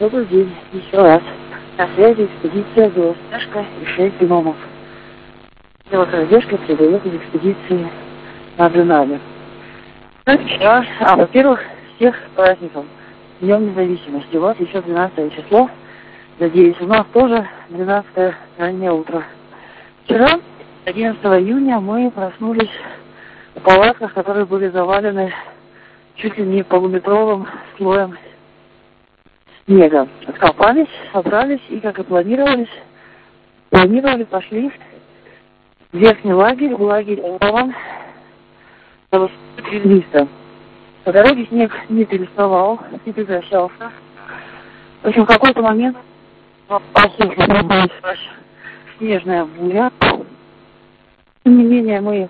Добрый день, еще раз. На связи экспедиция «Белоснежка» и 6 гномов. Белокрадежка придает из экспедиции на Адренале. Во-первых, всех с праздником, Днем Независимости. У вас еще 12 число, надеюсь, у нас тоже 12 раннее утро. Вчера, 11 июня, мы проснулись в палатках, которые были завалены чуть ли не полуметровым слоем снега. Откопались, собрались и, как и планировали, пошли в верхний лагерь Ован, 300. По дороге снег не переставал, не прекращался. В общем, в какой-то момент началась снежная буря. Тем не менее, мы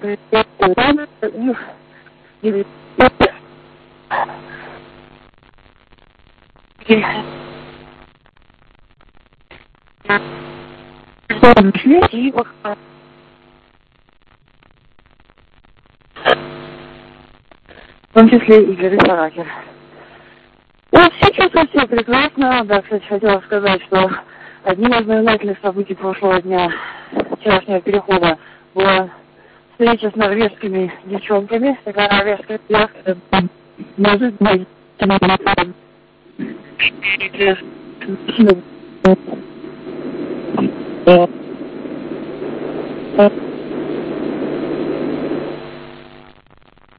в том числе и Игорь Саракер. Все чувствуют себя прекрасно. Да, кстати, хотела сказать, что одним из знаменательных событий прошлого дня, вчерашнего перехода, была встреча с норвежскими девчонками. Такая норвежская пляска. Может быть,